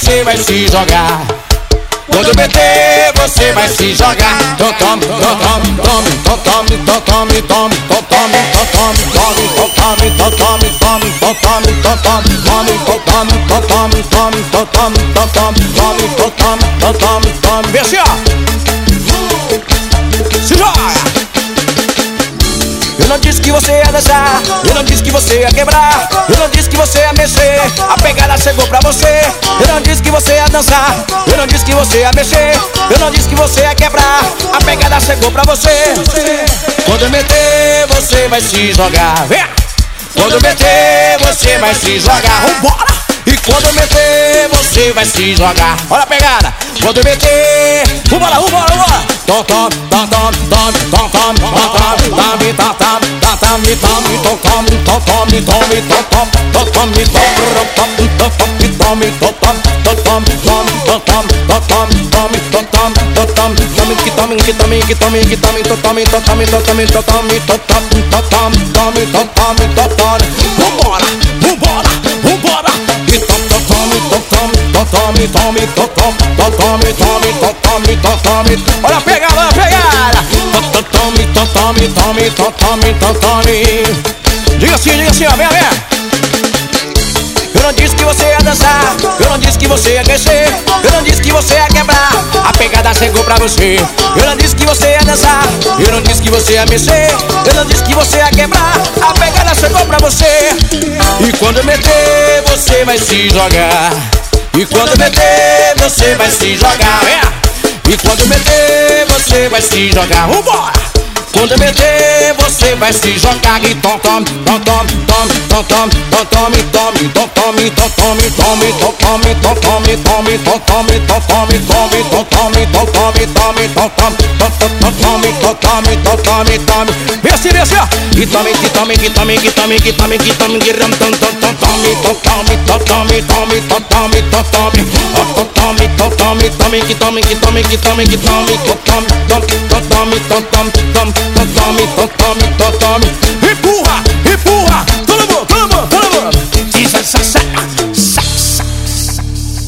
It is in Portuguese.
você vai se jogar. Quando eu meter, você vai se jogar. Então tome, então tome, tome, então tome, então tome, tome, então tome, então tome, tome, então tome, então tome, tome, então tome, então tome, tome, então tome, então tome, tome, então tome, então tome, tome, então tome, então tome, tome. Vem assim, ó. Se joga! Eu não disse que você ia dançar, eu não disse que você ia quebrar, eu não disse que você ia mexer, a pegada chegou pra você. Eu não disse que você ia dançar, eu não disse que você ia mexer, eu não disse que você ia quebrar, a pegada chegou pra você. Quando eu meter, você vai se jogar. Vem! Quando eu meter, você vai se jogar. Vambora! E quando eu meter, você vai se jogar. Olha a pegada. Quando eu meter, vambora, vambora, vambora. Tom, tom, tom, tom, tom, tom, tom, tom, tom, tom, vambora, vambora, vambora. Tome, tome, tome, tome, tome, tome, tome. Olha a pegada, olha a pegada. Tome, tome, tome, tome, tome. Diga assim, ó, vem, vem. Eu não disse que você ia dançar, eu não disse que você ia crescer, eu não disse que você ia quebrar, a pegada chegou pra você. Eu não disse que você ia dançar, eu não disse que você ia mexer, eu não disse que você ia quebrar, a pegada chegou pra você. E quando eu meter, você vai se jogar. E quando eu meter, você vai se jogar. E quando eu meter, você vai se jogar. Vambora! Quando eu meter, você vai se jogar. E tom, tom, tom, tom, tom, tom, tom, tom, tome, tome, tom, tome, tom, tome, tome, tom, tome, tom, tome, tome, tom, tome, tom, tome, tome, tom, tome, tom, tome, tome, tom, tome, tom, tome, tom, tome, tom, tome, tome. Vem assim, ó. E tome, que tome, que tome, que tome, que tome, que tome, que ram, tom, tom, tom, tome, tom, tome, tom, tome, tome, tom, tome, tom, tome, tom, tome, tom, tome, tome, que tome, que tome, que tome, que tome, tom, tome, tom, tome, tom, tome.